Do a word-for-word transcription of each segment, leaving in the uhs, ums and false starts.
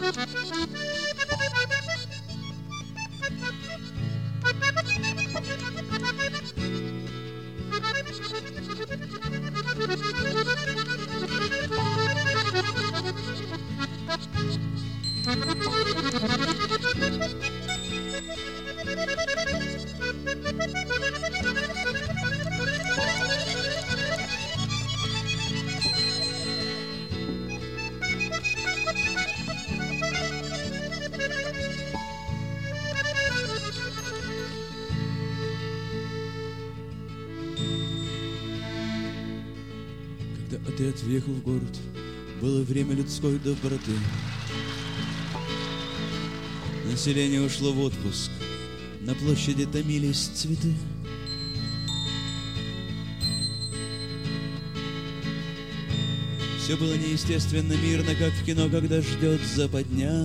Отец въехал в город, было время людской доброты. Население ушло в отпуск, на площади томились цветы. Все было неестественно мирно, как в кино, когда ждет западня.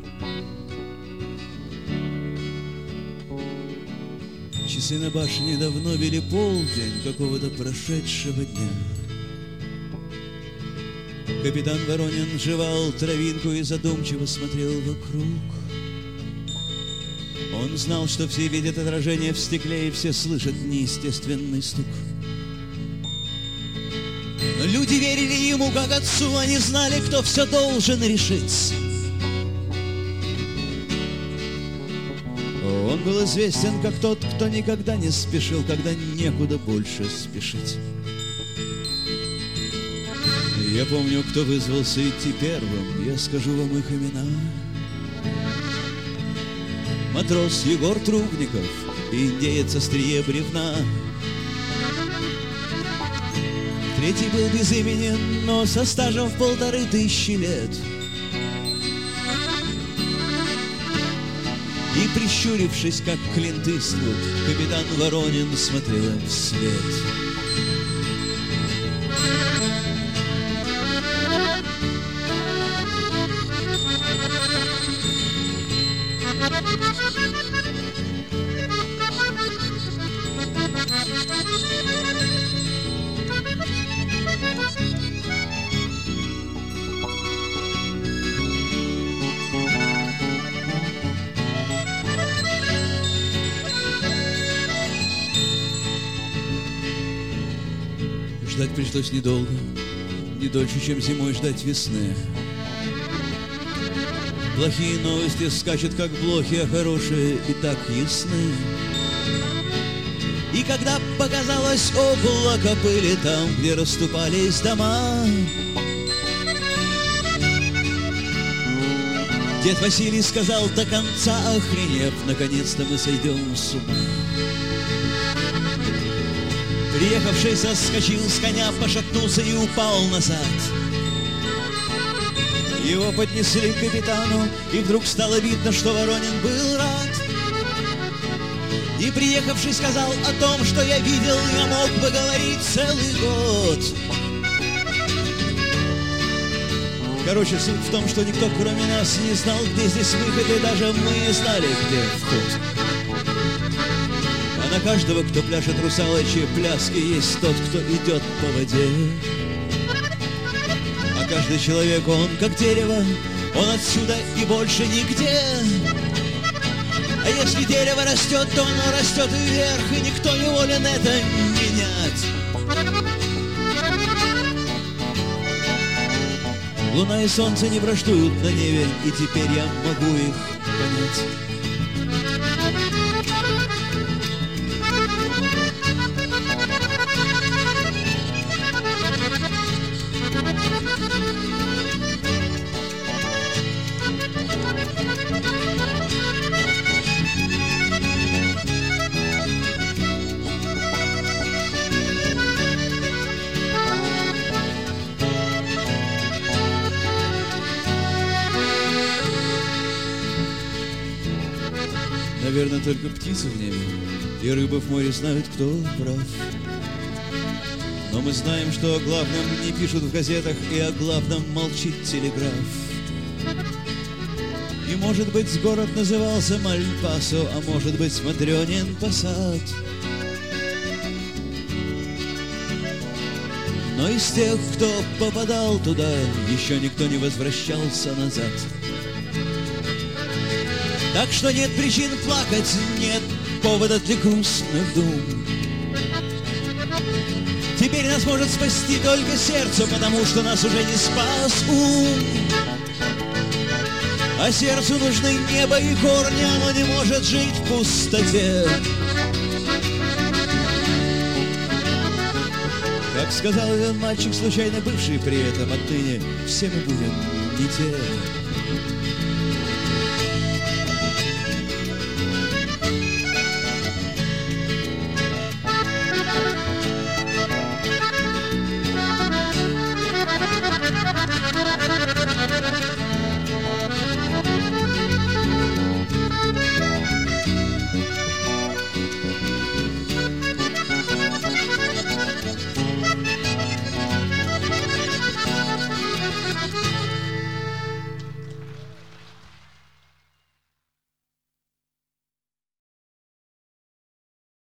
Часы на башне давно вели полдень какого-то прошедшего дня. Капитан Воронин жевал травинку и задумчиво смотрел вокруг. Он знал, что все видят отражение в стекле, и все слышат неестественный стук. Но люди верили ему как отцу, они знали, кто все должен решить. Он был известен как тот, кто никогда не спешил, когда некуда больше спешить. Я помню, кто вызвался идти первым, я скажу вам их имена. Матрос Егор Трубников, индеец острие бревна. Третий был без имени, но со стажем в полторы тысячи лет. И, прищурившись, как Клинт Иствуд, капитан Воронин смотрел им вслед. Ждать пришлось недолго, не дольше, чем зимой ждать весны. Плохие новости скачут, как блохи, а хорошие и так ясны. И когда показалось облако пыли там, где расступались дома, дед Василий сказал до конца охренев: наконец-то мы сойдем с ума. Приехавший соскочил с коня, пошатнулся и упал назад. Его поднесли к капитану, и вдруг стало видно, что Воронин был рад. И приехавший сказал о том, что я видел, я мог бы говорить целый год. Короче, суть в том, что никто, кроме нас, не знал, где здесь выход, и даже мы не знали, где вход. На каждого, кто пляшет русалочьи пляски, есть тот, кто идет по воде. А каждый человек, он как дерево, он отсюда и больше нигде. А если дерево растет, то оно растет вверх, и никто не волен это менять. Луна и солнце не враждуют на небе, и теперь я могу их понять. Наверное, только птицы в небе и рыбы в море знают, кто прав. Но мы знаем, что о главном не пишут в газетах, и о главном молчит телеграф. И, может быть, город назывался Мальпасо, а может быть, Матрёнин Посад. Но из тех, кто попадал туда, еще никто не возвращался назад. Так что нет причин плакать, нет повода для грустных дум. Теперь нас может спасти только сердце, потому что нас уже не спас ум. А сердцу нужны небо и корни, оно не может жить в пустоте. Как сказал один мальчик, случайно бывший при этом, отныне все мы будем не те.